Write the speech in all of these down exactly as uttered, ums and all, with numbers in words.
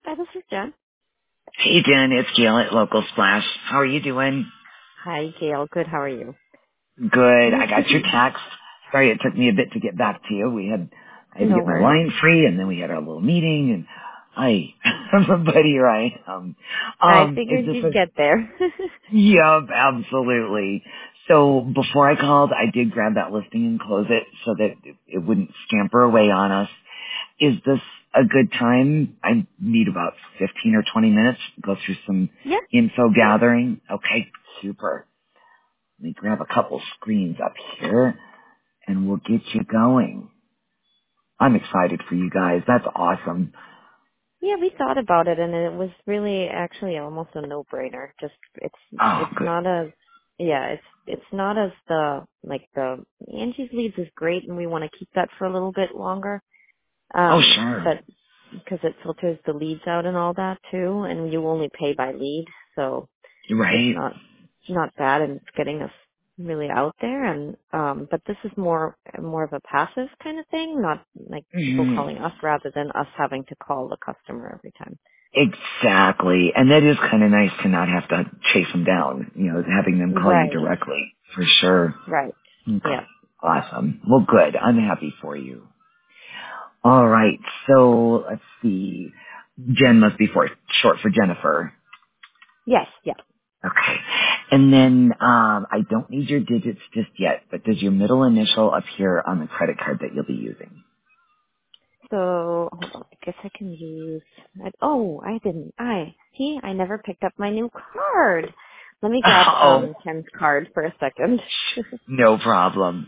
Hi, this is Jen. Hey, Jen, it's Gail at Local Splash. How are you doing? Hi, Gail. Good. How are you? Good. I got your text. Sorry it took me a bit to get back to you. We had, I had to No get my worries. line free, and then we had our little meeting, and I, but here I am. I Um, is figured this you'd a, get there. yeah, absolutely. So before I called, I did grab that listing and close it so that it it wouldn't scamper away on us. Is this a good time? I need about fifteen or twenty minutes to go through some Yeah. info gathering. Okay, super. Let me grab a couple screens up here and we'll get you going. I'm excited for you guys. That's awesome. Yeah, we thought about it, and it was really actually almost a no-brainer. Just it's Oh, it's good. not as yeah, it's it's not as the like the Angie's Leads is great, and we want to keep that for a little bit longer. Oh, Um, sure. but because it filters the leads out and all that too, and you only pay by lead, so it's Right? not not bad and it's getting us really out there, and um but this is more more of a passive kind of thing, not like people Mhm. calling us rather than us having to call the customer every time. Exactly. And that is kind of nice to not have to chase them down, you know, having them call you Right. directly. For sure. Right. Okay. Yeah. Awesome. Well, good. I'm happy for you. All right. So let's see. Jen must be for short for Jennifer. Yes. Yeah. Okay. And then um, I don't need your digits just yet, but does your middle initial appear on the credit card that you'll be using? So hold on, I guess I can use I, oh I didn't I see I never picked up my new card. Let me grab Oh, um Ken's card for a second. no problem.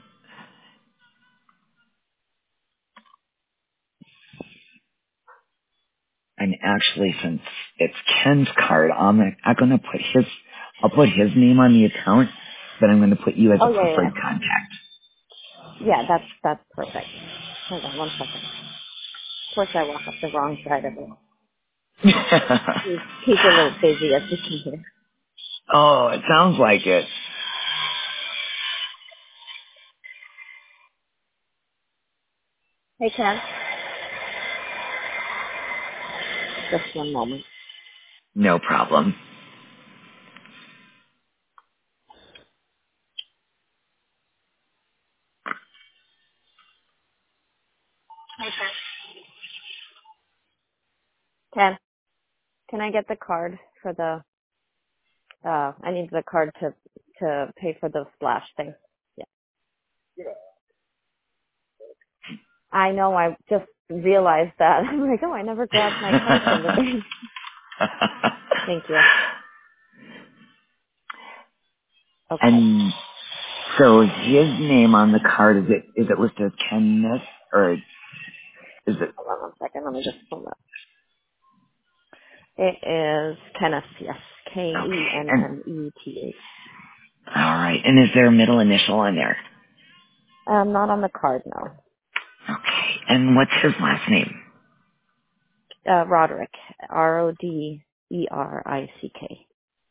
And actually, since it's Ken's card, I'm, I'm going to put his, I'll put his name on the account, but I'm going to put you as a Oh yeah, yeah, preferred contact. yeah. Yeah, that's that's perfect. Hold on one second. Of course I walk up the wrong side of it. He's, he's a little busy as you can hear. Oh, it sounds like it. Hey, Ken. Just one moment. No problem. Ken, can I get the card for the, uh, I need the card to, to pay for the splash thing. Yeah. I know, I just realized that. I'm like, oh, I never grabbed my card from the bank. Thank you. Okay. And so his name on the card, is it, is it listed as Kenneth, or is it, Hold on one second. Let me just pull up. It is Kenneth, yes. okay, and, K E N N E T H. alright, and is there a middle initial on there? Um, not on the card, no. Okay, and what's his last name? Uh, Roderick. R O D E R I C K.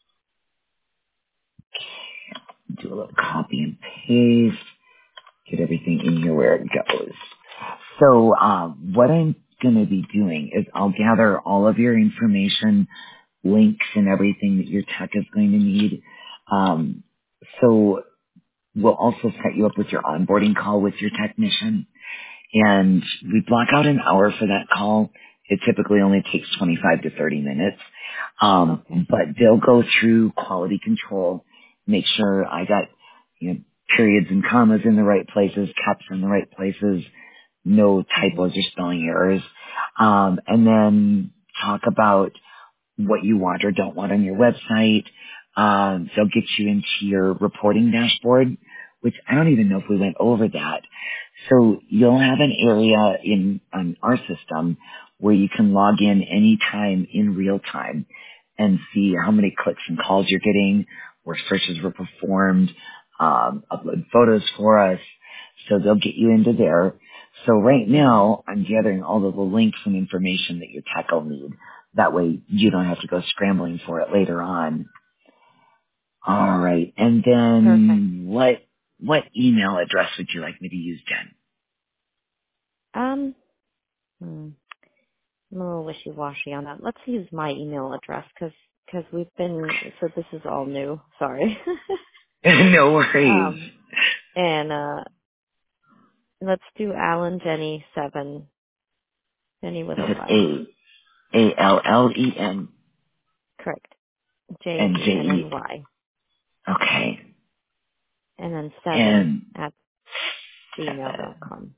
Do a little copy and paste, get everything in here where it goes. So, um, what I'm gonna be doing is I'll gather all of your information, links and everything that your tech is going to need. Um, so we'll also set you up with your onboarding call with your technician. And we block out an hour for that call. It typically only takes twenty-five to thirty minutes. Um, Okay. but they'll go through quality control, make sure I got, you know, periods and commas in the right places, caps in the right places, no Mhm. typos or spelling errors. Um, and then talk about what you want or don't want on your website. Um, they'll get you into your reporting dashboard, which I don't even know if we went over that. So you'll have an area in on our system where you can log in anytime in real time and see how many clicks and calls you're getting, where searches were performed, um, upload photos for us. So they'll get you into there. So right Mhm. now, I'm gathering all of the links and information that your tech will need. That way you don't have to go scrambling for it later on. All right. And Perfect. then what what email address would you like me to use, Jen? Um. Hmm. I'm a little wishy-washy on that. Let's use my email address because because we've been so this is all new. Sorry. No worries. um, and uh, let's do Alan Jenny seven Jenny with a Is Y. it A A L L E N Correct. J N J E N E? N Y. Okay. And then seven And at gmail dot seven. com.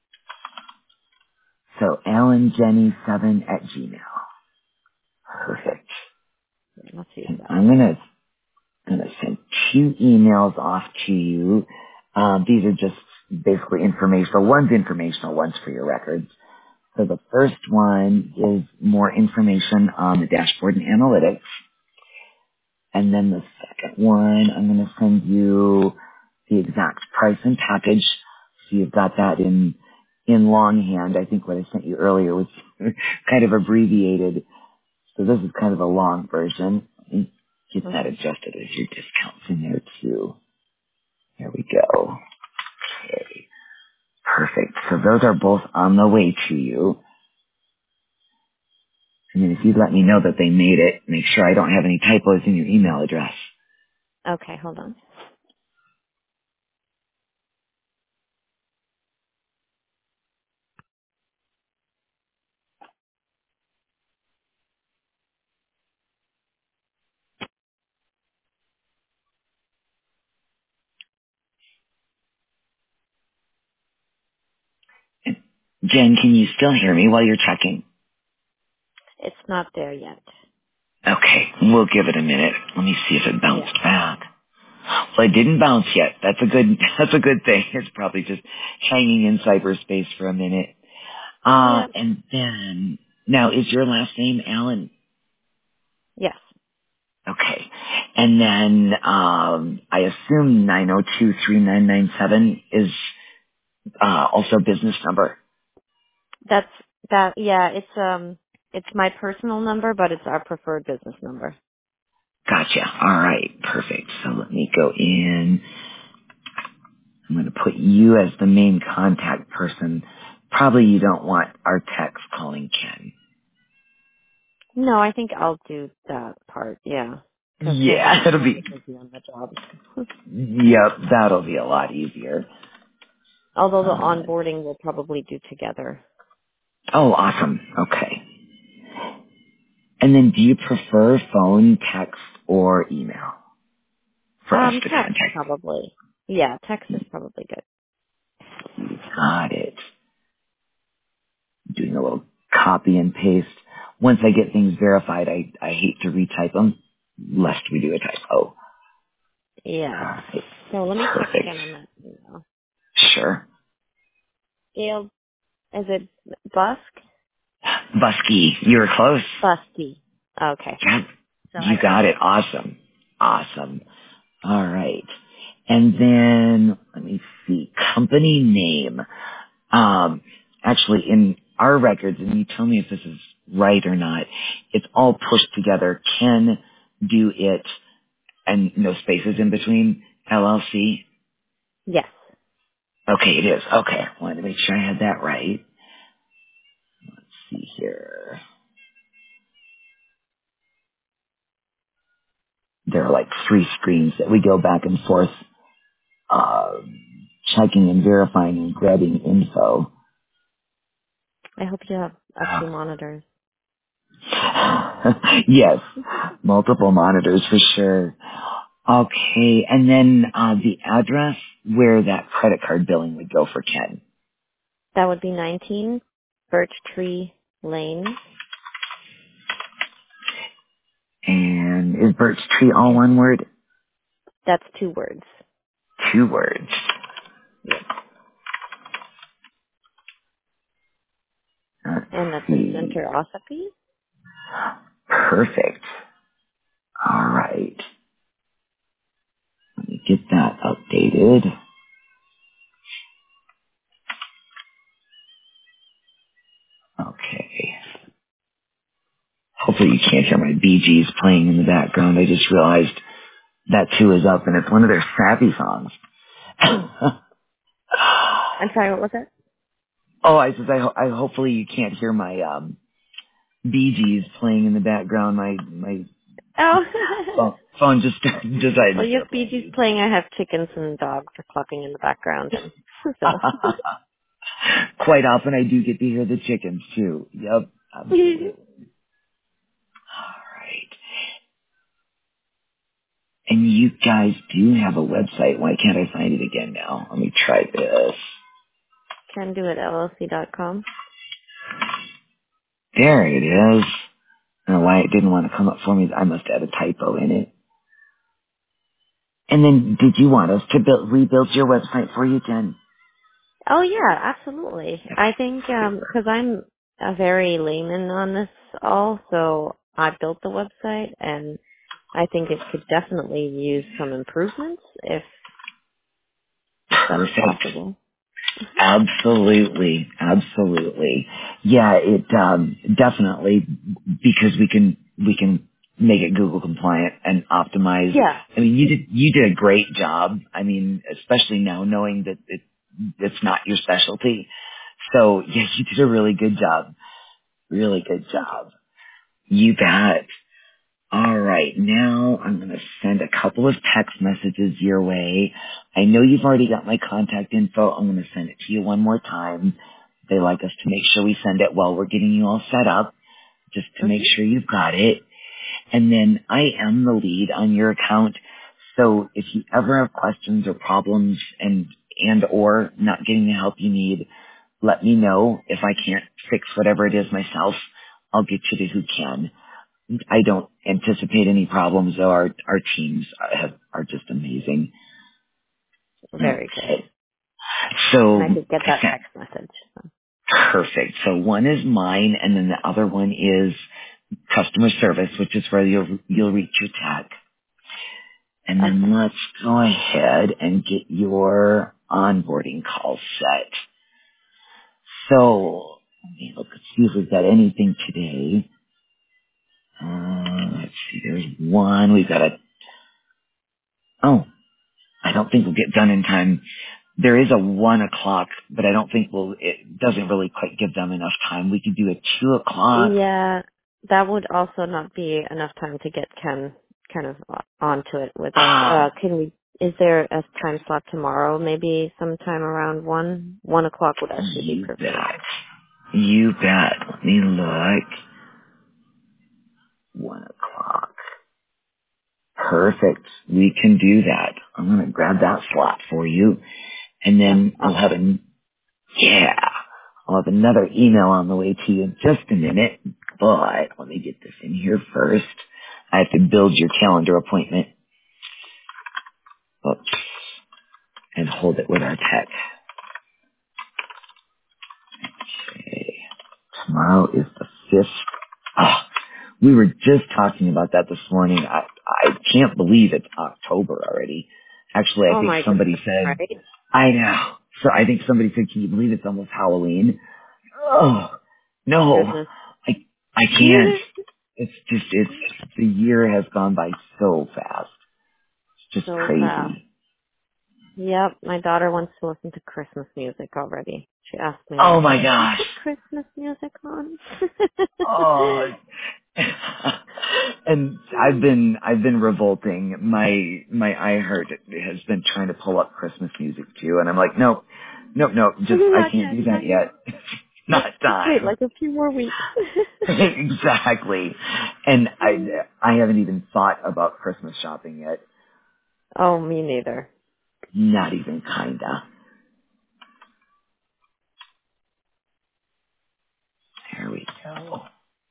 So Alan Jenny seven at Gmail. Perfect. Yeah, let's use And that. I'm gonna gonna send two emails off to you. Um, these are just basically informational. One's informational, one's for your records. So the first one is more information on the dashboard and analytics. And then the second one, I'm going to send you the exact price and package. So you've got that in, in longhand. I think what I sent you earlier was kind of abbreviated. So this is kind of a long version. Let me get that Mm-hmm. adjusted as your discounts in there too. There we go. Okay. Perfect. So those are both on the way to you. And then if you'd let me know that they made it, make sure I don't have any typos in your email address. Okay, hold on. Jen, can you still hear me while you're checking? It's not there yet. Okay, we'll give it a minute. Let me see if it Yeah. bounced back. Well, it didn't bounce yet. That's a good, that's a good thing. It's probably just hanging in cyberspace for a minute. Uh, Yeah. and then, now is your last name Alan? Yes. Okay. And then, um, I assume nine oh two three nine nine seven is, uh, also business number. That's that. Yeah. It's um. It's my personal number, but it's our preferred business number. Gotcha. All right. Perfect. So let me go in. I'm going to put you as the main contact person. Probably you don't want our techs calling Ken. No, I think I'll do that part. Yeah, because he'll Yeah, be it'll kind be, of busy on the jobs. yep, that'll be a lot easier. Although the Uh, onboarding we'll probably do together. oh, awesome. Okay. And then do you prefer phone, text, or email for us Um, to text contact? probably. Yeah, text is probably good. You got it. Doing a little copy and paste. Once I get things verified, I, I hate to retype them, lest we do a typo. Yeah. Alright, So let me check perfect. again on that email. Sure. Gail, is it Busk? Busky, you were close. Busky. Okay. Yep, So I you got got it. it. Awesome. Awesome. All right. And then, let me see, company name. Um, actually, in our records, and you tell me if this is right or not, it's all pushed together. Can do it, and no spaces in between, L L C. Yes. Okay, it is. Okay. Wanted to make sure I had that right. Let's see here. There are like three screens that we go back and forth, uh, checking and verifying and grabbing info. I hope you have a few monitors. Yes, multiple monitors for sure. Okay, and then uh, the address where that credit card billing would go for Ken. That would be nineteen Birch Tree Lane. And is Birch Tree all And one word? that's two words. Two words. Yes. Let's And that's in see. Center Ossipee. Perfect. All right. Let me get that updated. Okay. Hopefully you can't hear my Bee Gees playing in the background. I just realized that too is up and it's one of their sappy songs. I'm sorry, what was it? Oh, I says I, ho- I hopefully you can't hear my um Bee Gees playing in the background. My my Oh. phone, phone just decided Well, to you have start Bee playing Gees Bee playing. I have chickens and dogs are clucking in the background, and so. Gees. Quite often I do get to hear the chickens too. Yep, absolutely. All right. And you guys do have a website. Why can't I find it again now? Let me try this. Can do it L L C dot com. There it is. I don't know why it didn't want to come up for me. I must have a typo in it. And then did you want us to build, rebuild your website for you, Jen? Oh yeah, absolutely. I think because I'm a very layman on this all, so I built the website, and I think it could definitely use some improvements if if that's Perfect. possible. Absolutely. Absolutely. Yeah, it um definitely because we can we can make it Google compliant and optimize. Yeah, I mean you did you did a great job. I mean, especially now knowing that it it's not your specialty. So yeah, you did a really good job. Really good thank you. job. You bet. All right, now I'm going to send a couple of text messages your way. I know you've already got my contact info. I'm going to send it to you one more time. They like us to make sure we send it while we're getting you all set up, just to make Mhm. sure you've got it. And then I am the lead on your account. So if you ever have questions or problems and and or not getting the help you need, let me know. If I can't fix whatever it is myself, I'll get you to who can. I don't anticipate any problems, though. Our our teams have, are just amazing. Very good. Okay, And so I did get I that sent text message. So. perfect. So one is mine, and then the other one is customer service, which is where you'll you'll reach your tech. And then Okay. let's go ahead and get your onboarding call set. So let me look and see if we've got anything today. Uh, let's see. There's one. We've got a. Oh, I don't think we'll get done in time. There is a one o'clock, but I don't think we'll, it doesn't really quite give them enough time. We could do a two o'clock. Yeah, that would also not be enough time to get Ken kind of onto it with us. Uh, Oh, can we? Is there a time slot tomorrow? Maybe sometime around one. One o'clock would actually be you perfect. bet. You bet. Let me look. One o'clock. Perfect. We can do that. I'm going to grab that slot for you. And That's then I'll have awesome. a, yeah, I'll have another email on the way to you in just a minute. But let me get this in here first. I have to build your calendar appointment. Oops. And hold it with our tech. Okay. Tomorrow is the fifth. Ah, we were just talking about that this morning. I, I can't believe it's October already. Actually, I Oh think my somebody goodness, said, right? I know. So I think somebody said, can you believe it's almost Halloween? Oh, no. Goodness. I, I can't. It's just, it's, the year has gone by so fast. It's just So fast. crazy. Yep, my daughter wants to listen to Christmas music already. She asked me Oh last my night, can you gosh. put Christmas music on? Oh, and I've been I've been revolting. My my iHeart has been trying to pull up Christmas music too, and I'm like, nope, nope, nope. Just I Not can't yet, do that not yet. yet. Just, Not just wait time. like a few more weeks. Exactly. And I I haven't even thought about Christmas shopping yet. Oh, me neither. Not even kinda. There we go.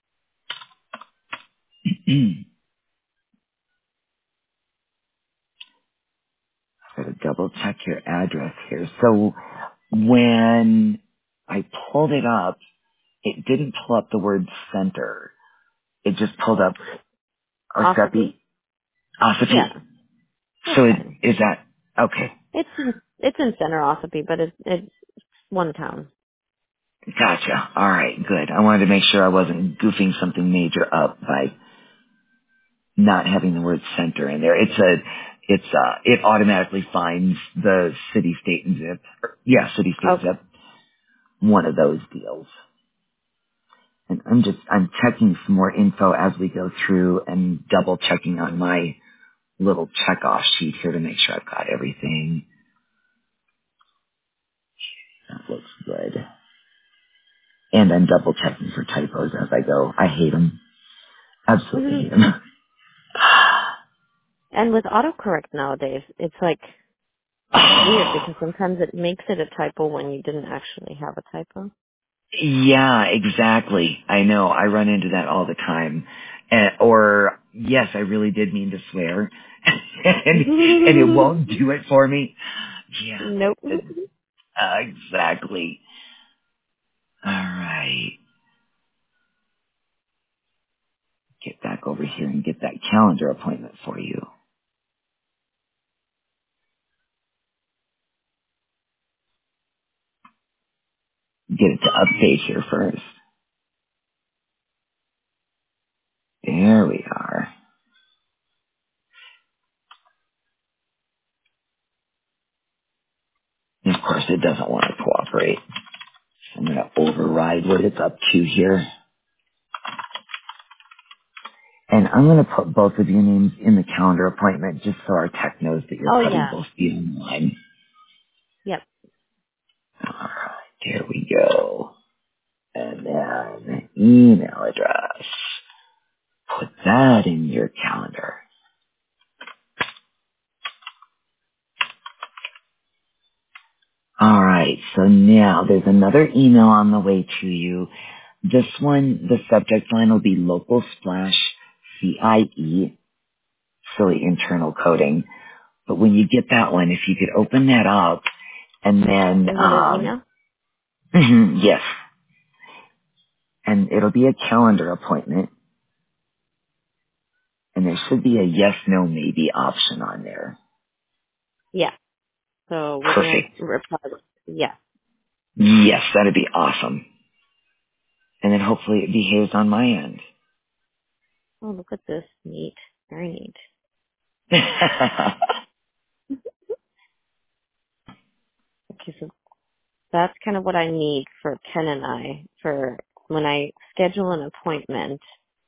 Gotta double check your address here. So when I pulled it up, it didn't pull up the word center. It just pulled up Ossipee? Ossipee. Ossipee. Yeah, that's So it, fine. is that, okay. It's in, it's in center Ossipee, but it's, it's one town. Gotcha. All right, good. I wanted to make sure I wasn't goofing something major up by not having the word center in there. It's a, it's uh it automatically finds the city, state, and zip. Or, yeah, city, state, Okay. zip. One of those deals. And I'm just, I'm checking some more info as we go through and double checking on my little check off sheet here to make sure I've got everything. That looks good. And I'm double checking for typos as I go. I hate them. Absolutely hate them. And with autocorrect nowadays, it's like weird because sometimes it makes it a typo when you didn't actually have a typo. Yeah, exactly. I know. I run into that all the time. Uh, or, yes, I really did mean to swear. and, and it won't do it for me. Yeah, Nope. uh, exactly. All right. Get back over here and get that calendar appointment for you. Get it to update here first. There we are. And of course, it doesn't want to cooperate. I'm going to override what it's up to here. And I'm going to put both of your names in the calendar appointment just so our tech knows that you'll Oh probably yeah. both be online. Yep. All right, here we go. And then email address. Put that in your calendar. All right, so now there's another email on the way to you. This one, the subject line will be local splash C I E, silly internal coding. But when you get that one, if you could open that up and then, Is it an um, email? yes, and it'll be a calendar appointment, and there should be a yes, no, maybe option on there. Yeah. So we're gonna Perfect. reply. with- Yeah. Yes, that'd be awesome. And then hopefully it behaves on my end. Oh, look at this. Neat. Very neat. Okay, so that's kind of what I need for Ken and I for when I schedule an appointment.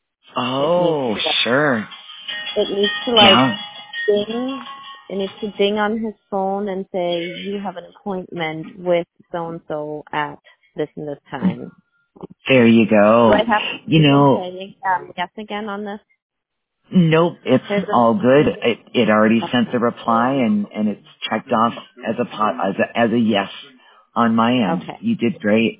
It needs Oh, to like, sure. it needs to like Yeah. ding. It needs to ding on his phone and say you have an appointment with so and so at this and this time. There you Do go. I have to You even know, say um, yes again on this? nope, it's There's all a good. It, it already sent the okay. reply and, and it's checked off as a, po- as a, as a yes on my end. Okay. You did great.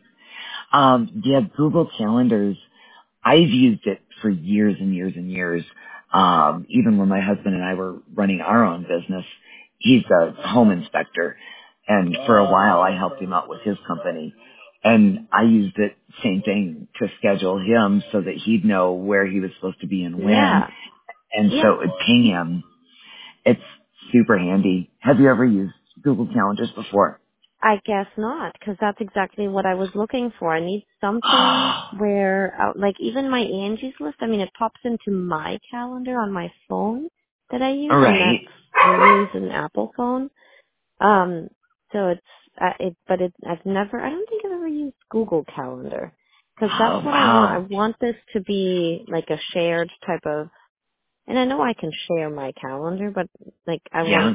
Um, yeah, Google Calendars, I've used it for years and years and years. Um, even when my husband and I were running our own business, he's a home inspector. And for a while I helped him out with his company. And I used it, same thing, to schedule him so that he'd know where he was supposed to be and when. Yeah. And so Yeah. it would ping him. It's super handy. Have you ever used Google Calendars before? I guess not, because that's exactly what I was looking for. I need something Oh, where, uh, like, even my Angie's List. I mean, it pops into my calendar on my phone that I use, all and right. that's I use an Apple phone. Um, so it's uh, it, but it I've never. I don't think I've ever used Google Calendar, because that's Oh, what I want. I wow. want this to be like a shared type of. And I know I can share my calendar, but like I Yeah. want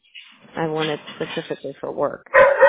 I want it specifically for work.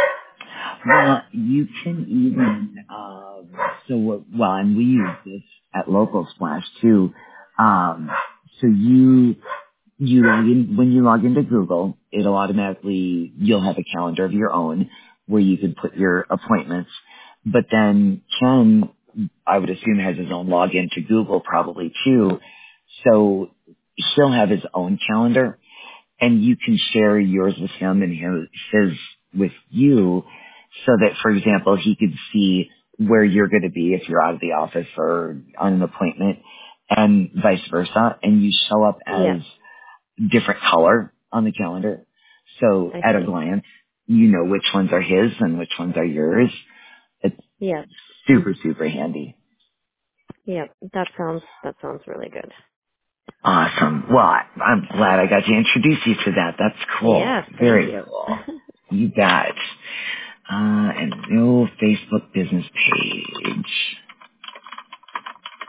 Well, you can even, um, so, what- well, and we use this at Local Splash too. Um, so you, you log in, when you log into Google, it'll automatically, you'll have a calendar of your own where you can put your appointments. But then Ken, I would assume, has his own login to Google probably too. So he'll have his own calendar and you can share yours with him and his, his with you so that, for example, he could see where you're going to be if you're out of the office or on an appointment and vice versa. And you show up Yeah, as different color on the calendar. So I at a see. glance, you know which ones are his and which ones are yours. It's Yeah. super, super handy. Yeah, that sounds that sounds really good. Awesome. Well, I, I'm glad I got to introduce you to that. That's cool. Yes, thank Very you. cool. You bet. Uh, and no Facebook business page.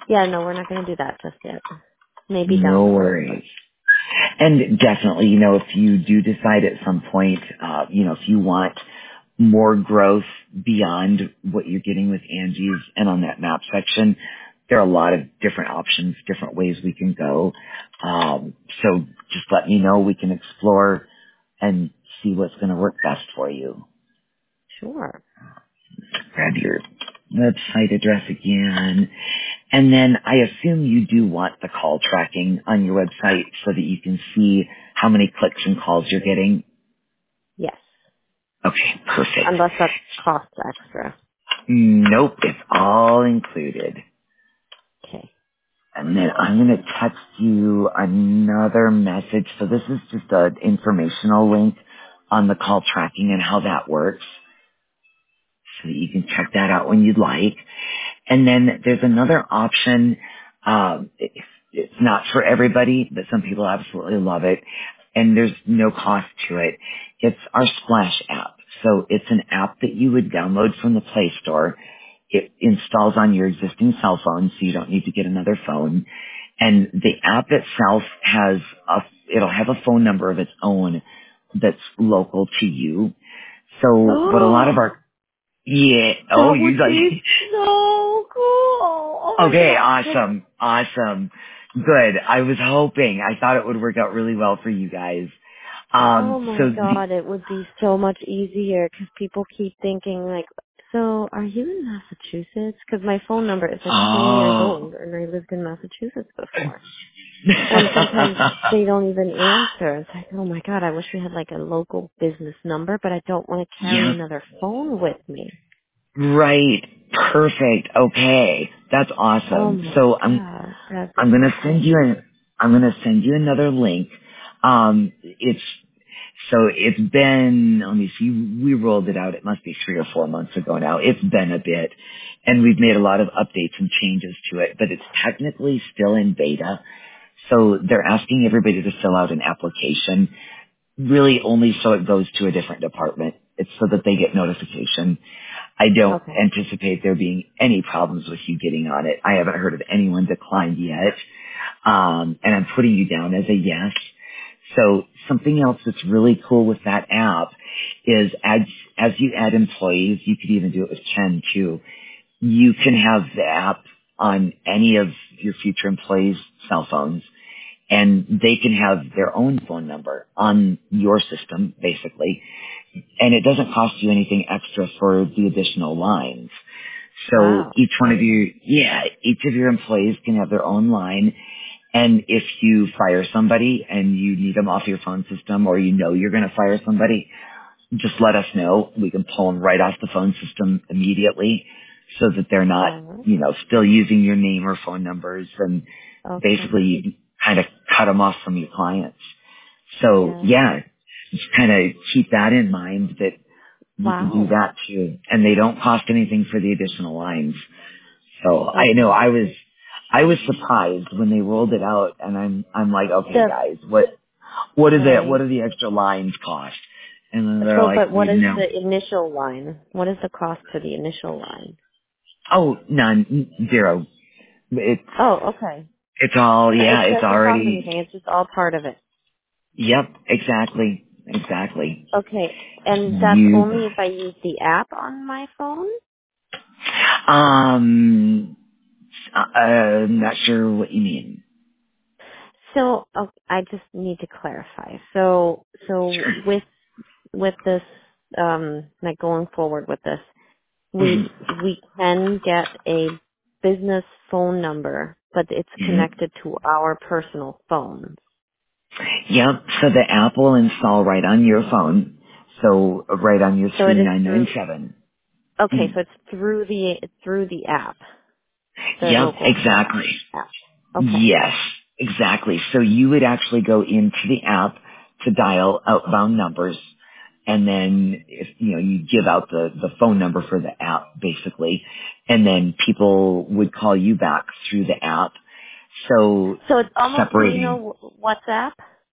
Yeah, no, we're not going to do that just yet. Maybe down No the road, worries. but And definitely, you know, if you do decide at some point, uh, you know, if you want more growth beyond what you're getting with Angie's and on that map section, there are a lot of different options, different ways we can go. Um, so just let me know. We can explore and see what's going to work best for you. sure. Grab your website address again. And then I assume you do want the call tracking on your website so that you can see how many clicks and calls you're getting. Yes. Okay, perfect. Unless that costs extra. Nope, it's all included. Okay. And then I'm going to text you another message. So this is just an informational link on the call tracking and how that works so that you can check that out when you'd like. And then there's another option. Um, it, it's not for everybody, but some people absolutely love it. And there's no cost to it. It's our Splash app. So it's an app that you would download from the Play Store. It installs on your existing cell phone, so you don't need to get another phone. And the app itself has a, it'll have a phone number of its own that's local to you. So what a lot of Oh, our, yeah, oh, that you would be like, so cool. Oh my okay, god. 'Cause- awesome, awesome. Good. I was hoping, I thought it would work out really well for you guys. Um, oh my so the, god, it would be so much easier because people keep thinking like, so are you in Massachusetts? Because my phone number is like four years oh. old and I lived in Massachusetts before. And sometimes they don't even answer. It's like, oh my god, I wish we had like a local business number, but I don't want to carry Yep. another phone with me. Right. Perfect. Okay. That's Oh awesome. my So I'm god, that'd I'm be gonna send you great. an I'm gonna send you another link. Um it's so it's been let me see, we rolled it out, it must be three or four months ago now. It's been a bit. And we've made a lot of updates and changes to it, but it's technically still in beta. So they're asking everybody to fill out an application, really only so it goes to a different department. It's so that they get notification. I don't Okay. anticipate there being any problems with you getting on it. I haven't heard of anyone declined yet. Um, and I'm putting you down as a yes. So something else that's really cool with that app is as, as you add employees, you could even do it with Ken too. You can have the app on any of your future employees' cell phones and they can have their own phone number on your system, basically. And it doesn't cost you anything extra for the additional lines. So Wow. each one of you, yeah, each of your employees can have their own line. And if you fire somebody and you need them off your phone system or you know you're going to fire somebody, just let us know. We can pull them right off the phone system immediately so that they're not, All right. you know, still using your name or phone numbers. And Okay. basically you kind of cut them off from your clients. So Yeah. yeah, just kind of keep that in mind that you can do Wow. that too. And they don't cost anything for the additional lines. So I know Okay. I was, I was surprised when they rolled it out and I'm, I'm like, okay The guys, what, what is it? What right. do the extra lines cost? And then they're So, like, but what we is know. the initial line? What is the cost to the initial line? Oh, none, zero. It's, Oh, okay. it's all, It yeah, it's doesn't cost already, anything. It's just all part of it. yep, exactly, exactly. Okay. And that's You, only if I use the app on my phone? um, uh, I'm not sure what you mean. So, oh, I just need to clarify. So, so Sure. with with this, um, like going forward with this, Mhm. we we can get a business phone number, but it's Mhm. connected to our personal phone. Yep. So the app will install right on your phone. So right on your So it three is nine nine through. seven. Okay, Mhm. so it's through the through the app, the Yep. local Exactly. app. Okay. Yes. Exactly. So you would actually go into the app to dial outbound numbers, and then if you know you give out the the phone number for the app basically, and then people would call you back through the app. So So it's almost. Do you separating. know WhatsApp?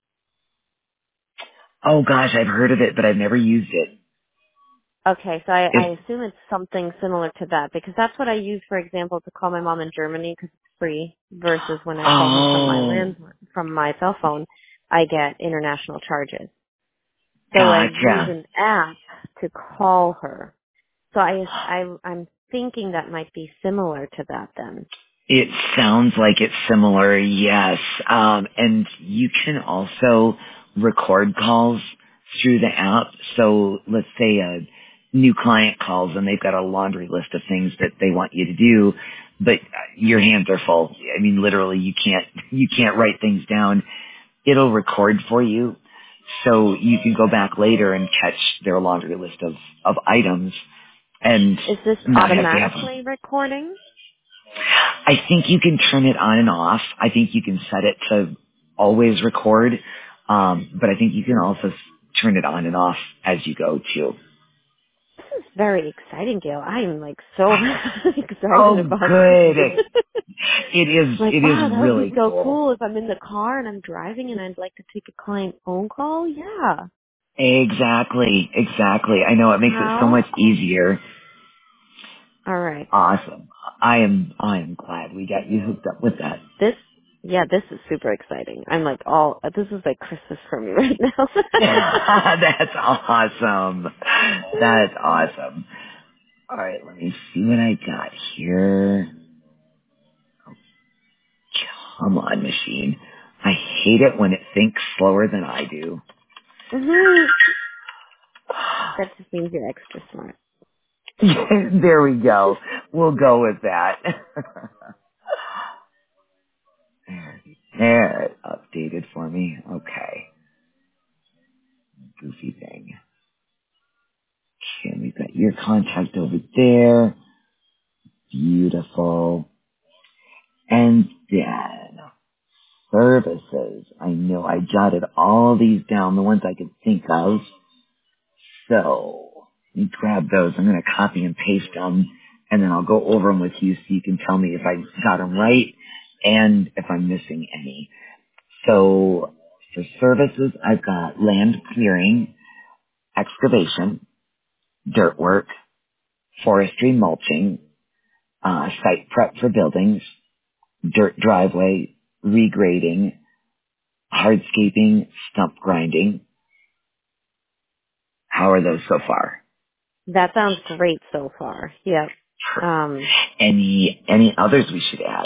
Oh gosh, I've heard of it, but I've never used it. Okay, so I, I It assume it's something similar to that because that's what I use, for example, to call my mom in Germany because it's free versus when I call her from my Oh, land from my cell phone, I get international charges. So I use gotcha. an app to call her. So I, I, I'm thinking that might be similar to that then. It sounds like it's similar, yes. Um, and you can also record calls through the app. So let's say a new client calls and they've got a laundry list of things that they want you to do, but your hands are full. I mean, literally, you can't you can't write things down. It'll record for you, so you can go back later and catch their laundry list of of items and Is this not have to have them. automatically recording? I think you can turn it on and off. I think you can set it to always record, um, but I think you can also s- turn it on and off as you go too. This is very exciting, Gail. I am like so excited Oh, about good. this. It is. Like, It wow, is that would be really so cool. cool if I'm in the car and I'm driving and I'd like to take a client phone call. Yeah. Exactly. Exactly. I know it makes it so How? much easier. All right. Awesome. I am. I am glad we got you hooked up with that. This, yeah, this is super exciting. I'm like all, this is like Christmas for me right now. That's awesome. That's awesome. All right. Let me see what I got here. Come on, machine. I hate it when it thinks slower than I do. hmm That just means you're extra smart. There we go. We'll go with that. There, it updated for me. Okay. Goofy thing. Okay, we've got your contact over there. Beautiful. And then services. I know I jotted all these down, the ones I could think of. So, let me grab those. I'm going to copy and paste them, and then I'll go over them with you so you can tell me if I got them right and if I'm missing any. So, for services, I've got land clearing, excavation, dirt work, forestry mulching, uh, site prep for buildings, dirt driveway, regrading, hardscaping, stump grinding. How are those so far? That sounds great so far. Yep. Um, Any, any others we should add?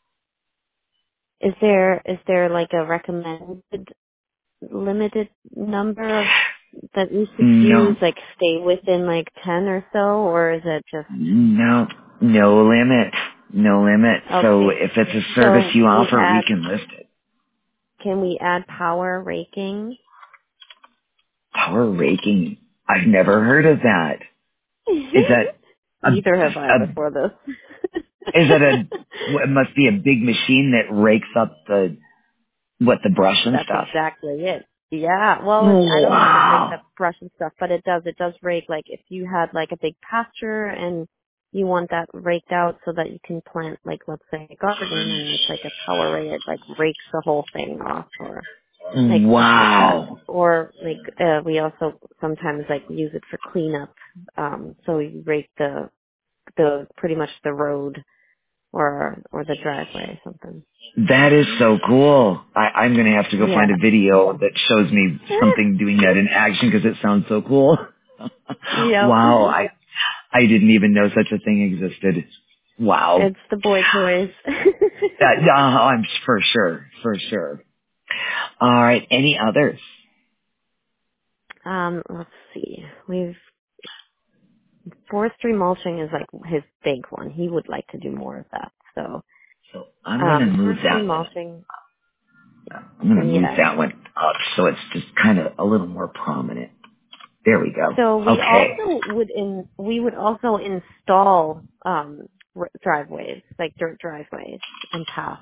is there, is there like a recommended limited number of that we should use, No, like stay within like ten or so, or is it just no, no limit, no limit. So okay? if it's a service So you can we offer, we add can list it. can we add power raking? Power raking. I've never heard of that. Is that a, Neither have I a before this. is that a, it must be a big machine that rakes up the, what, the brush and That's stuff? exactly it. Yeah. Well, I don't know if it rakes Wow. up brush and stuff, but it does. It does rake. Like if you had like a big pasture and you want that raked out so that you can plant, like let's say a garden, and it's like a power rake, it like rakes the whole thing off, or like stuff like that. Wow. Or like uh, we also sometimes like use it for cleanup. Um, so you rake the the pretty much the road or or the driveway or something. That is so cool. I, I'm going to have to go Yeah. find a video that shows me something doing that in action because it sounds so cool. Yep. Wow. I, I didn't even know such a thing existed. Wow. It's the boy toys. That, uh, I'm for sure, for sure. All right. Any others? um, let's see. We've forestry mulching is like his big one. He would like to do more of that. So, So I'm going to um, move forestry that one. mulching, I'm going to move yeah. that one up so it's just kind of a little more prominent. There we go. So we Okay. also would in we would also install um r- driveways, like dirt driveways and paths.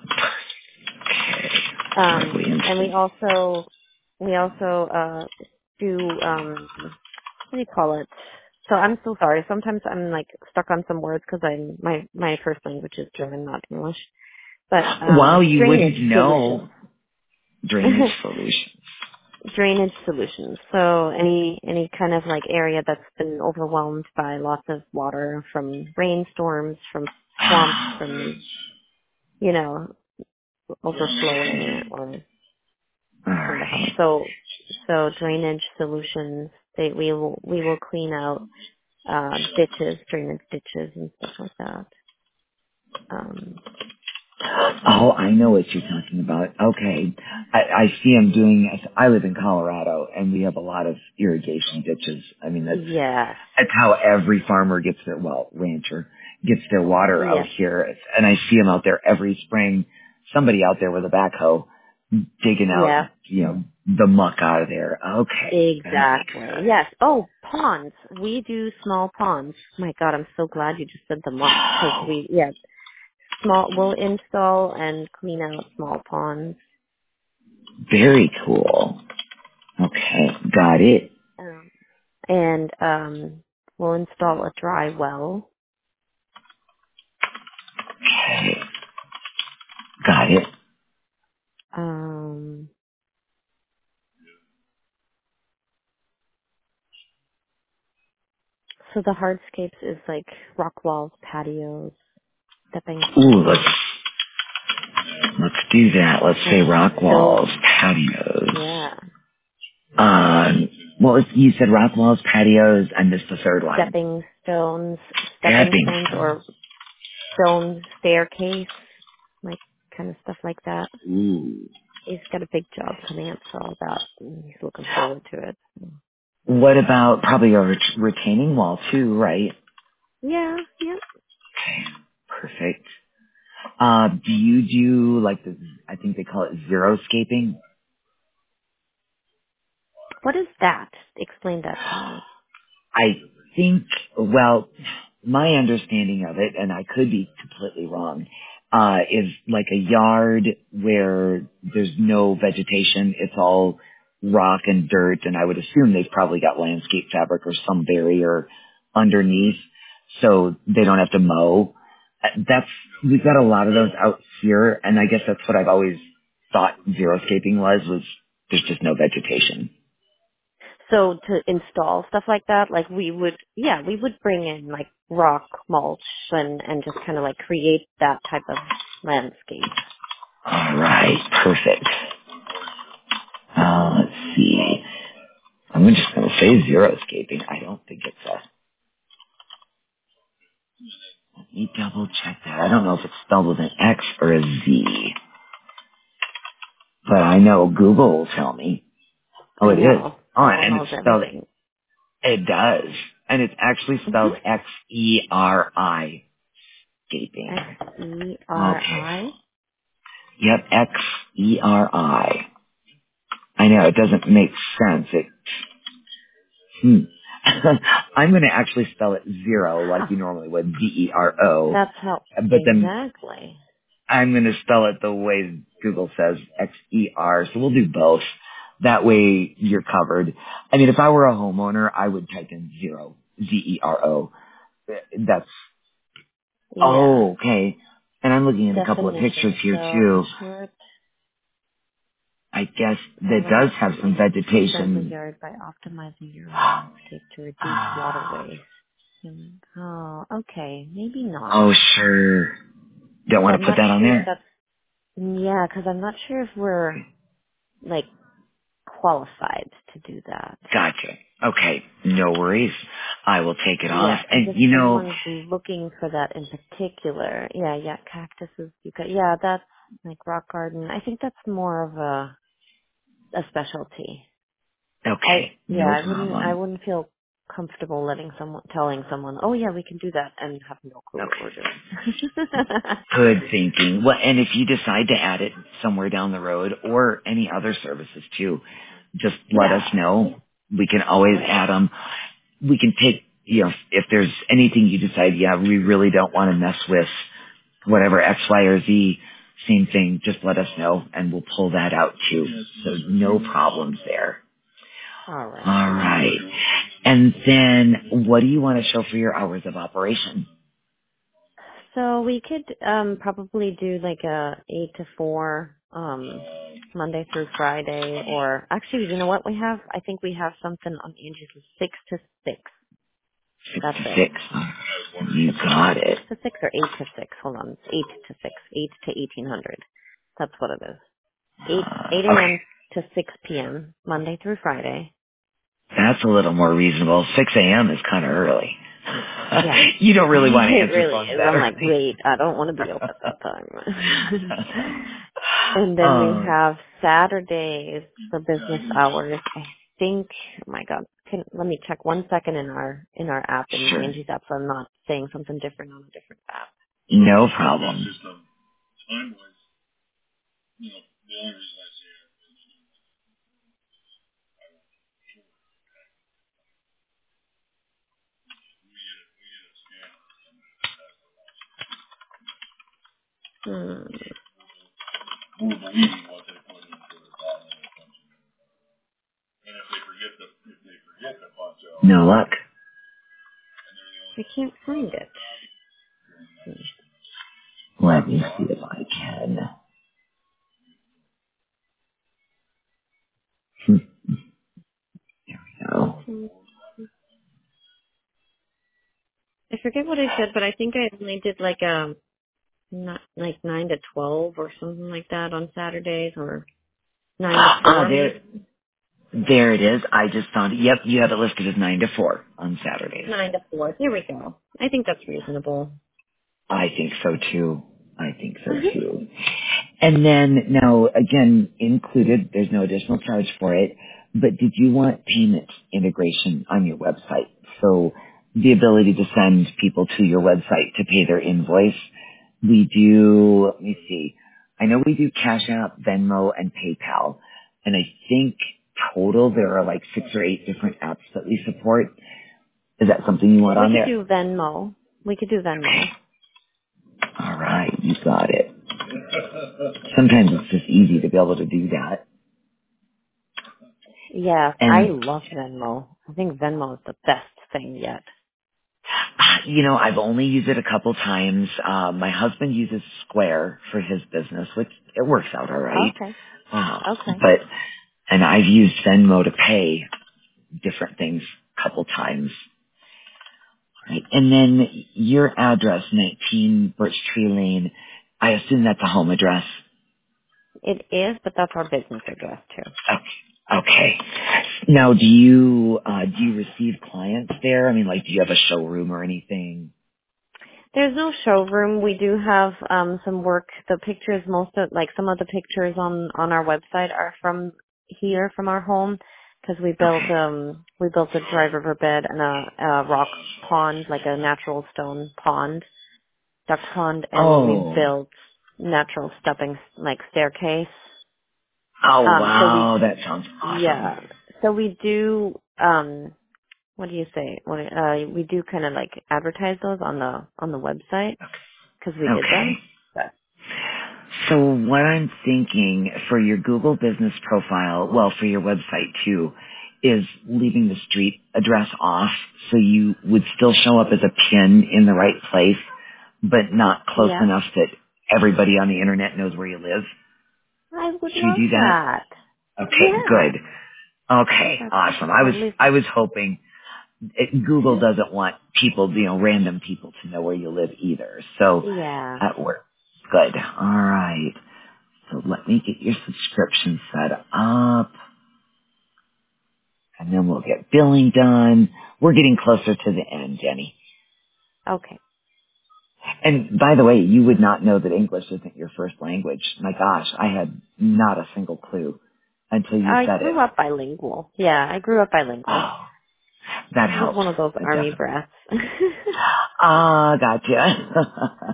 Um, Driveway and we instant. also we also uh do um what do you call it? So I'm so sorry. Sometimes I'm like stuck on some words because I'm my my first language is German, not English. But Wow, um, you drainage wouldn't know solutions, drainage solution. drainage solutions. So any any kind of like area that's been overwhelmed by lots of water from rainstorms, from swamps, from you know, overflowing or All from the house. right. So, so drainage solutions, they, we will, we will clean out, uh, ditches, drainage ditches and stuff like that. Um, Oh, I know what you're talking about. Okay. I, I see them doing, I live in Colorado and we have a lot of irrigation ditches. I mean, that's, yes, that's how every farmer gets their, well, rancher gets their water out yes, here. And I see them out there every spring. Somebody out there with a backhoe digging out, yeah, you know, the muck out of there. Okay. That makes exactly. sense. Yes. Oh, ponds. We do small ponds. My God, I'm so glad you just said the muck because Wow. we, yeah, small, we'll install and clean out small ponds. Very cool. Okay. Got it. Um, and, um, we'll install a dry well. Okay. Got it. Um, so the hardscapes is like rock walls, patios, stepping Ooh, let's stones, let's do that. Let's say and rock walls, stone, patios. yeah, Um, what was you said? Rock walls, patios. I missed the third line. stepping stones, stepping Stepping stones stones. or stone staircase, like kind of stuff like that. Ooh. He's got a big job coming up for all that, and he's looking forward to it. What about probably a ret- retaining wall too? Right. Yeah, yeah. Okay. Perfect. Uh, do you do like the? I think they call it zero scaping. What is that? Explain that to me. I think, well, my understanding of it, and I could be completely wrong, uh, is like a yard where there's no vegetation. It's all rock and dirt, and I would assume they've probably got landscape fabric or some barrier underneath, so they don't have to mow. Uh, That's, we've got a lot of those out here, and I guess that's what I've always thought xeriscaping was, was there's just no vegetation. So to install stuff like that, like we would, yeah, we would bring in like rock mulch and and just kind of like create that type of landscape. All right, perfect. Uh, let's see. I'm just going to say zero escaping. I don't think it's a... Let me double check that. I don't know if it's spelled with an X or a Z. But I know Google will tell me. Oh, I it is. know. Oh, Google and it's knows spelled... everything. It does. And it's actually Mhm. spelled X E R I. Escaping. X E R Okay. I. Yep, X E R I. I know, it doesn't make sense. It... Hmm. I'm going to actually spell it zero like Huh. you normally would, Z E R O. That's how But then exactly. I'm going to spell it the way Google says, X E R. So we'll do both. That way you're covered. I mean, if I were a homeowner, I would type in zero, Z E R O. That's, Yeah. oh, okay. And I'm looking at a couple of pictures Definition. here So too. short I guess that does Develop have an some eco-friendly vegetation. yard by optimizing your landscape to reduce water Ah, waste. Hmm. Oh, okay. Maybe not. oh, sure. Don't So want I'm to put not that on sure if there? that's, yeah, because I'm not sure if we're, like, qualified to do that. Gotcha. Okay. No worries. I will take it Yeah, off. because And if you know, someone's looking for that in particular, yeah, yeah, cactuses, you could, yeah, that's like rock garden. I think that's more of a, a specialty. I okay, yeah, no I wouldn't I problem. wouldn't feel comfortable letting someone telling someone, "Oh yeah, we can do that," and have no clue what Okay. we're doing. Good thinking. Well, and if you decide to add it somewhere down the road or any other services too, just let us Yeah. know. We can always Right. add them. We can take, you know, if there's anything you decide, yeah, we really don't want to mess with whatever X, Y, or Z, same thing, just let us know and we'll pull that out too. So no problems there. All right. All right. And then what do you want to show for your hours of operation? So we could um probably do like a eight to four um Monday through Friday, or actually, you know what we have? I think we have something on Angie's six to six. Six That's to it. six. You got it. Six to six or eight to six? Hold on. It's eight to six. Eight to eighteen hundred. That's what it is. Eight Uh, eight okay. a.m. to six p.m. Monday through Friday. That's a little more reasonable. six a.m. is kind of early. Yeah. You don't really want to It answer really phones is. that I'm like, early. wait, I don't want to be up at that time. And then we um, have Saturdays, the business hours. I think, oh my God, can, let me check one second in our in our app, in sure. Angie's app, so I'm not saying something different on a different app. No problem. Hmm. No luck. I can't find it. Let me see if I can. Hmm, No. Hmm. I forget what I said, but I think I only did like um not like nine to twelve or something like that on Saturdays, or nine to Ah, four there, maybe. there it is. I just found it. Yep, you have it listed as nine to four on Saturdays. Nine to four. Here we go. I think that's reasonable. I think so too. I think so Mhm. too. And then now again included, there's no additional charge for it, but did you want payment integration on your website? So the ability to send people to your website to pay their invoice. We do, let me see. I know we do Cash App, Venmo, and PayPal. And I think total there are like six or eight different apps that we support. Is that something you want We on could there? do Venmo. We could do Venmo. All right, you got it. Sometimes it's just easy to be able to do that. Yeah, I And, love Venmo. I think Venmo is the best thing yet. you know, I've only used it a couple times. Uh, my husband uses Square for his business, which it works out all right. Okay. Uh, Okay. but, and I've used Venmo to pay different things a couple times. Right. And then your address, nineteen Birch Tree Lane, I assume that's a home address. It is, but that's our business address too. Okay. Okay. Now, do you uh, do you receive clients there? I mean, like, do you have a showroom or anything? There's no showroom. We do have um some work. The pictures, most of like some of the pictures on on our website are from here, from our home, because we built Okay. um we built a dry river bed and a, a rock pond, like a natural stone pond, duck pond, and we Oh. built natural stepping like staircase. Oh Um, so we wow, that sounds awesome. yeah, so we do um what do you say? What uh we do kind of like advertise those on the on the website because we did Okay. them. But So what I'm thinking for your Google business profile, well, for your website too, is leaving the street address off so you would still show up as a pin in the right place, but not close yeah, enough that everybody on the internet knows where you live. I would Should we love do that? that. Okay, Yeah, good. Okay, that's awesome. I was totally I was hoping it, Google fine. doesn't want people, you know, random people to know where you live either. So Yeah. that works. Good. All right. So let me get your subscription set up, and then we'll get billing done. We're getting closer to the end, Jenny. Okay. And by the way, you would not know that English isn't your first language. My gosh, I had not a single clue until you I said grew it. up bilingual. Yeah, I grew up bilingual. Oh, that I was helps. one of those That army definitely. brats. Ah, gotcha.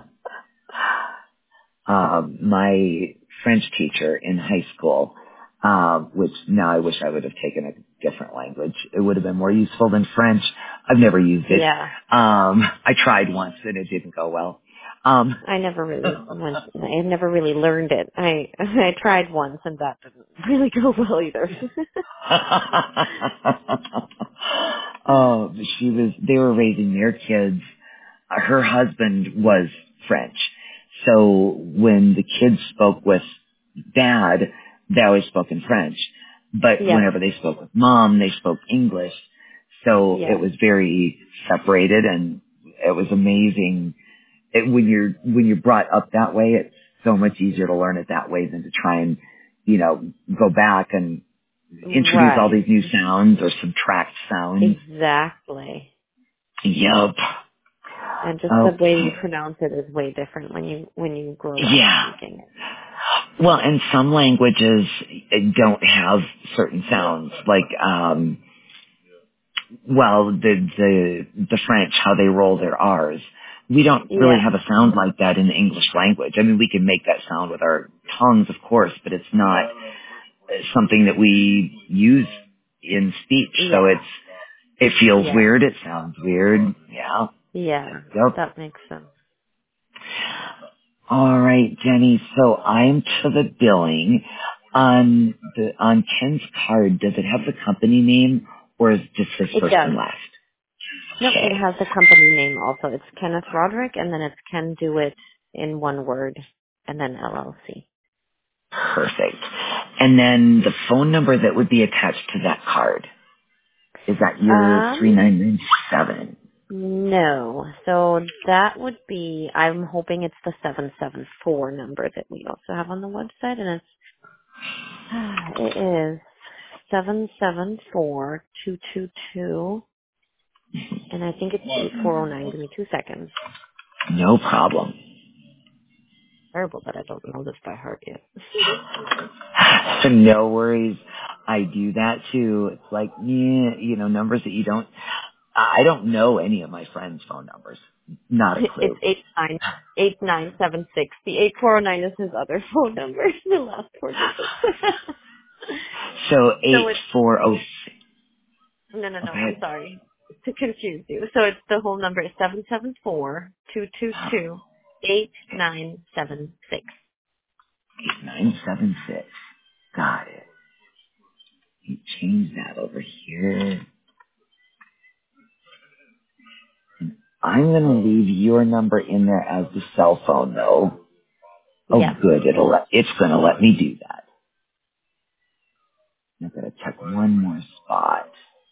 um, my French teacher in high school, um, which now I wish I would have taken a different language. It would have been more useful than French. I've never used it. Yeah. Um, I tried once and it didn't go well. Um, I never really went. I never really learned it. I I tried once and that didn't really go well either. oh, she was, they were raising their kids. Her husband was French. So when the kids spoke with dad, they always spoke in French. But Yeah. whenever they spoke with mom, they spoke English. So it Yes. was very separated, and it was amazing. It, when you're when you're brought up that way, it's so much easier to learn it that way than to try and, you know, go back and introduce all Right. these new sounds or subtract sounds. Exactly. Yup. And just the way you Okay. pronounce it is way different when you when you grow up Yeah. speaking it. Well, and some languages don't have certain sounds, like um, well, the the the French, how they roll their R's. We don't really Yeah. have a sound like that in the English language. I mean, we can make that sound with our tongues, of course, but it's not something that we use in speech. So Yeah. it's it feels Yeah. weird. It sounds weird. Yeah. Yeah. Yep. That makes sense. All right, Jenny. So I'm to the billing on the on Ken's card. Does it have the company name, or is it just his It first does. and last? Nope, it Okay. has the company name also. It's Kenneth Roderick, and then it's Can Do It in one word, and then L L C. Perfect. And then the phone number that would be attached to that card, is that your three Um, nine nine seven? no. So that would be, I'm hoping it's the seven seven four number that we also have on the website, and it's, it is seven seven four two two two, and I think it's eight four oh nine. Give me two seconds. No problem. Terrible that I don't know this by heart yet. So no worries. I do that too. It's like, yeah, you know, numbers that you don't, I don't know any of my friends' phone numbers. Not a It's clue. eight nine eight nine seven six. The eight four oh nine is his other phone number. The last four digits. So so it's eight four oh six. no no no. I'm Okay. sorry to confuse you. So it's the whole number is seven seven four two two two eight nine seven six. nine seven six. Got it. You change that over here. I'm going to leave your number in there as the cell phone, though. Oh, Yep. good. It'll let, it's going to let me do that. I'm going to check one more spot.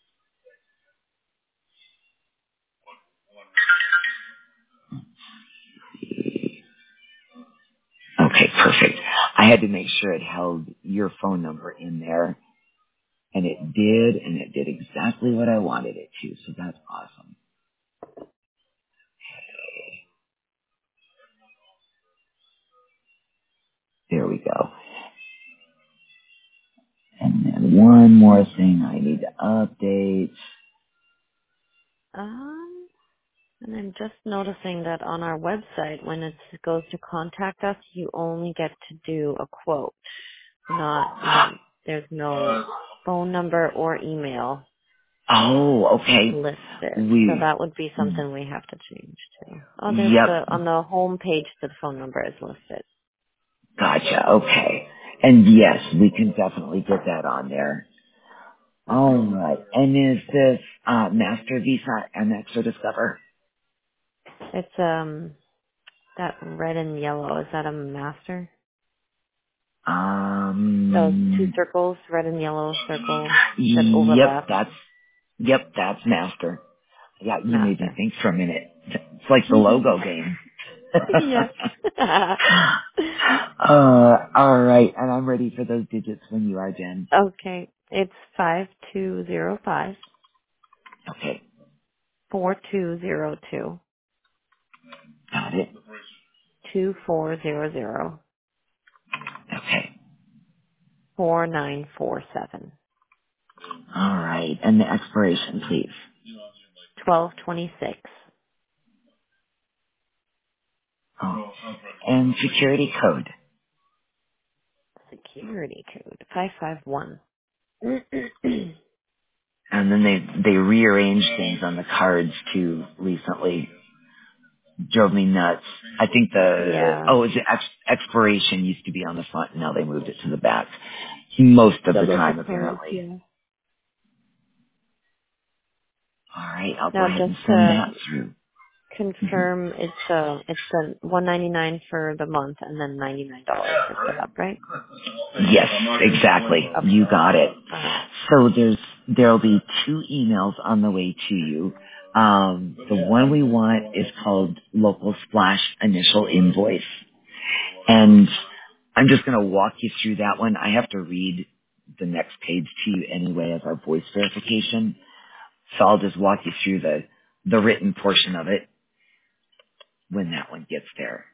Okay, perfect. I had to make sure it held your phone number in there, and it did, and it did exactly what I wanted it to, so that's awesome. There we go. And then one more thing I need to update. Um. And I'm just noticing that on our website, when it goes to contact us, you only get to do a quote. Not you. There's no phone number or email Oh, okay. listed. So We, that would be something we have to change too. Oh, there's yep, the on the home page the phone number is listed. gotcha, okay. And yes, we can definitely get that on there. All Okay. right. And is this uh, Master Visa and Extra Discover? It's um that red and yellow. Is that a master? Those two Um, circles, red and yellow circle that yep, overlap. that's, yep, that's Master. Yeah, you made me Master. think for a minute. It's like the logo game. Yes. uh, all right. And I'm ready for those digits when you are, Jen. Okay. It's five two zero five Okay, four two zero two got it. two four zero zero Okay. four nine four seven All right. And the expiration, please. twelve twenty six. Oh. And security code. Security code five five one. And then they, they rearranged things on the cards too recently. Drove me nuts. I think the, Yeah. oh, is it ex, expiration used to be on the front and now they moved it to the back. Most of the Some of the time, cards, apparently. yeah. All right. I'll go Now ahead just and send to that through. confirm it's uh it's the one ninety nine for the month and then ninety nine dollars for setup, right? Yes, exactly. Okay. You got it. All right. So there's there'll be two emails on the way to you. Um, the one we want is called Local Splash Initial Invoice, and I'm just going to walk you through that one. I have to read the next page to you anyway as our voice verification, so I'll just walk you through the the written portion of it when that one gets there.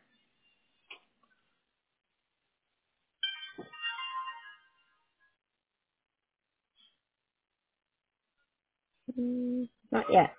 Mm, not yet.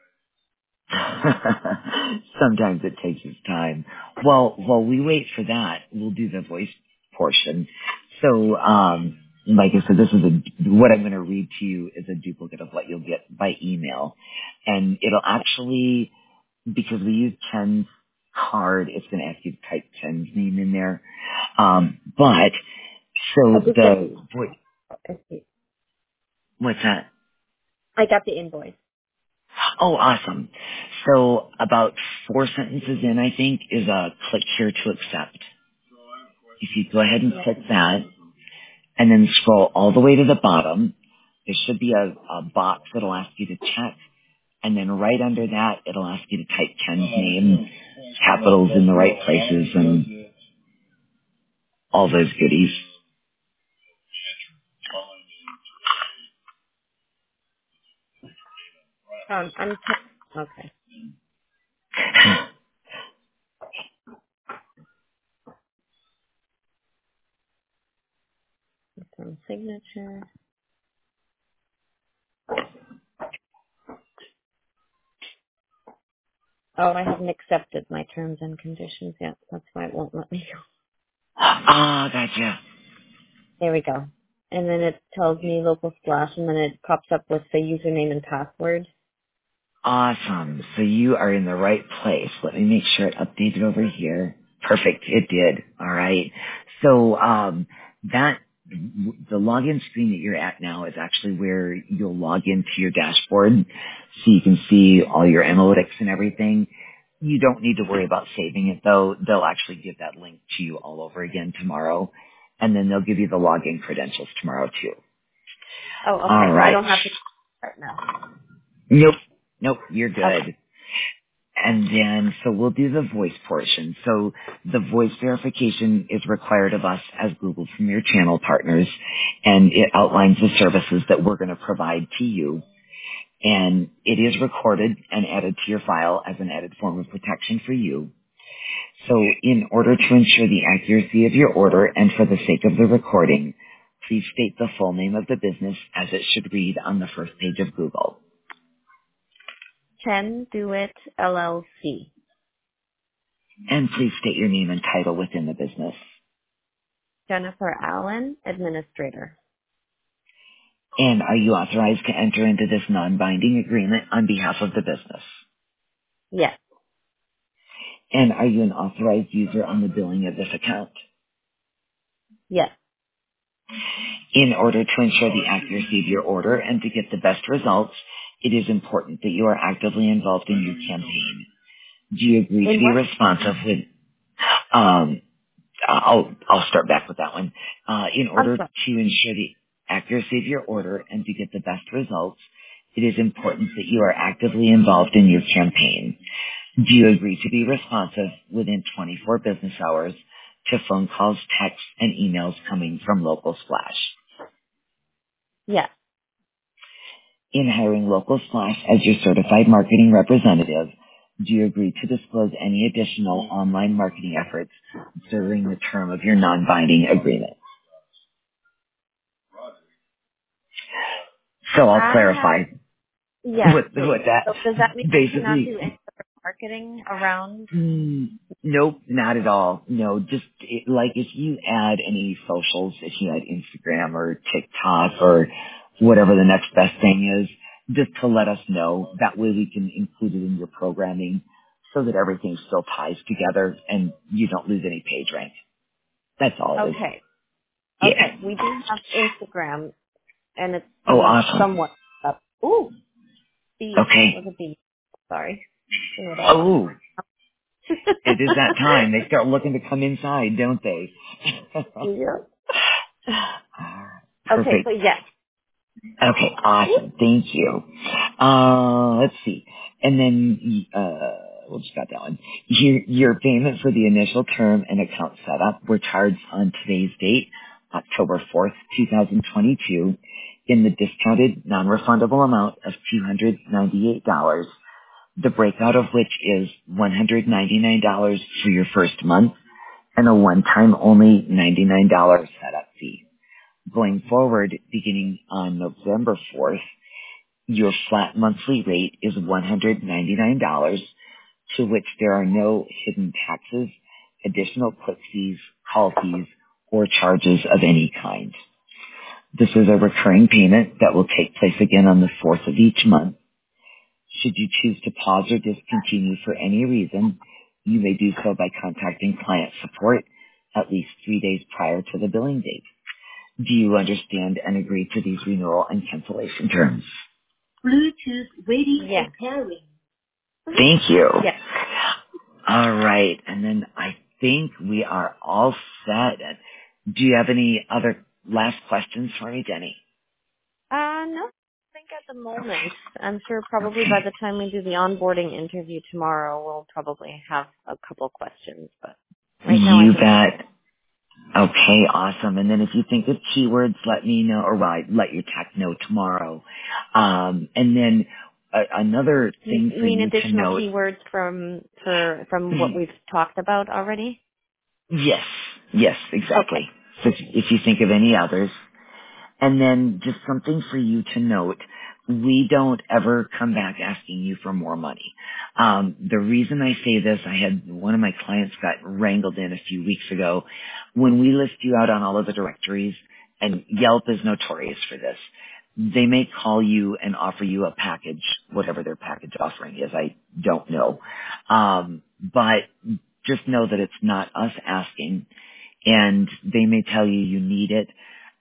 Sometimes it takes its time. Well, while we wait for that, we'll do the voice portion. So, um, like I said, this is a, what I'm going to read to you is a duplicate of what you'll get by email. And it'll actually, because we use Ken's card, it's going to ask you to type Ken's name in there. Um, but, I so did get the, the what's that? I got the invoice. Oh, awesome. So about four sentences in, I think, is a click here to accept. If you go ahead and click that and then scroll all the way to the bottom, there should be a, a box that'll ask you to check. And then right under that, it'll ask you to type Ken's name, capitals in the right places, and all those goodies. Um, I'm t- okay. Confirm signature. Oh, I haven't accepted my terms and conditions yet. That's why it won't let me go. Ah, gotcha. There we go. And then it tells me local splash, and then it pops up with the username and password. Awesome. So you are in the right place. Let me make sure it updated over here. Perfect. It did. All right. So um, that the login screen that you're at now is actually where you'll log into your dashboard, so you can see all your analytics and everything. You don't need to worry about saving it though. They'll actually give that link to you all over again tomorrow, and then they'll give you the login credentials tomorrow too. Oh, All okay. So I right. don't have to right now. Nope. Nope. You're Okay. good. And then, so we'll do the voice portion. So the voice verification is required of us as Google Premier Channel partners, and it outlines the services that we're going to provide to you. And it is recorded and added to your file as an added form of protection for you. So in order to ensure the accuracy of your order and for the sake of the recording, please state the full name of the business as it should read on the first page of Google. Ken Do It L L C. And please state your name and title within the business. Jennifer Allen, administrator. And are you authorized to enter into this non-binding agreement on behalf of the business? Yes. And are you an authorized user on the billing of this account? Yes. In order to ensure the accuracy of your order and to get the best results, it is important that you are actively involved in your campaign. Do you agree to In be what? responsive with, um, I'll, I'll start back with that one. Uh, in I'm order sorry. to ensure the accuracy of your order and to get the best results, it is important that you are actively involved in your campaign. Do you agree to be responsive within twenty-four business hours to phone calls, texts, and emails coming from Local Splash? Yes. In hiring Local Splash as your certified marketing representative, do you agree to disclose any additional online marketing efforts during the term of your non-binding agreement? So I'll I have. clarify Yes, what, what please. So does that that mean I cannot basically. do any sort of marketing around? Mm, nope, not at all. No, just it, like if you add any socials, if you add Instagram or TikTok or whatever the next best thing is, just to let us know. That way we can include it in your programming so that everything still ties together and you don't lose any page rank. That's all it is. Okay. Yeah. Okay. We do have Instagram, and it's Oh, been awesome. somewhat up. Ooh, B. That Okay. was a B. Sorry. See what I want. Oh, it is that time. They start looking to come inside, don't they? Yep. Okay, Perfect. so yes. Okay, awesome. Thank you. Uh, let's see. And then, uh, we'll just got that one. Your, your payment for the initial term and account setup were charged on today's date, October fourth, twenty twenty-two, in the discounted non-refundable amount of two hundred ninety-eight dollars, the breakout of which is one hundred ninety-nine dollars for your first month and a one-time only ninety-nine dollars setup fee. Going forward, beginning on November fourth, your flat monthly rate is one hundred ninety-nine dollars, to which there are no hidden taxes, additional quick fees, call fees, or charges of any kind. This is a recurring payment that will take place again on the fourth of each month. Should you choose to pause or discontinue for any reason, you may do so by contacting client support at least three days prior to the billing date. Do you understand and agree to these renewal and cancellation terms? Bluetooth waiting Yes. for pairing. Thank you. Yes. All right. And then I think we are all set. Do you have any other last questions for me, Jenny? Uh, no, I think at the moment. I'm sure probably by Okay. the time we do the onboarding interview tomorrow, we'll probably have a couple questions. But right now, I You think we're bet. good. Okay, awesome. And then if you think of keywords, let me know, or well, let your tech know tomorrow. Um, and then uh, another You thing you for mean you to additional note. keywords from for from what we've talked about already? Yes, yes, Okay. exactly. So if, if you think of any others. And then just something for you to note, we don't ever come back asking you for more money. Um, the reason I say this, I had one of my clients got wrangled in a few weeks ago. When we list you out on all of the directories, and Yelp is notorious for this, they may call you and offer you a package, whatever their package offering is, I don't know. Um, but just know that it's not us asking, and they may tell you you need it,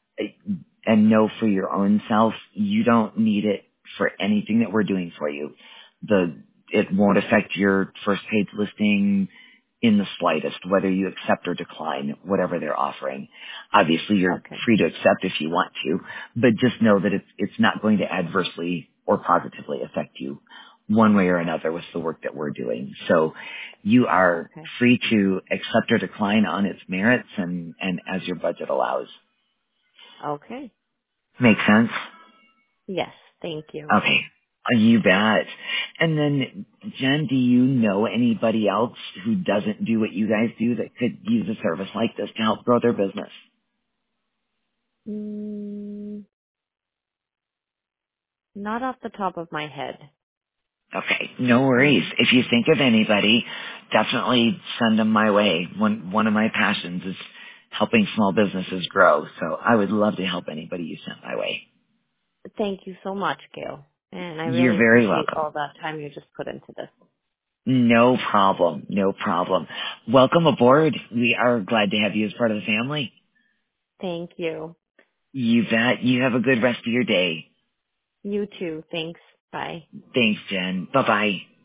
and know for your own self, you don't need it for anything that we're doing for you. The it won't affect your first page listing in the slightest, whether you accept or decline whatever they're offering. Obviously, you're Okay. free to accept if you want to, but just know that it's it's not going to adversely or positively affect you one way or another with the work that we're doing. So you are Okay. free to accept or decline on its merits and, and as your budget allows. Okay. Make sense? Yes. Thank you. Okay. Uh, You bet. And then, Jen, do you know anybody else who doesn't do what you guys do that could use a service like this to help grow their business? Mm, not off the top of my head. Okay, no worries. If you think of anybody, definitely send them my way. One one of my passions is helping small businesses grow, so I would love to help anybody you sent my way. Thank you so much, Gail. And I You're really very appreciate welcome. all that time you just put into this. No problem. No problem. Welcome aboard. We are glad to have you as part of the family. Thank you. You bet. You have a good rest of your day. You too. Thanks. Bye. Thanks, Jen. Bye-bye.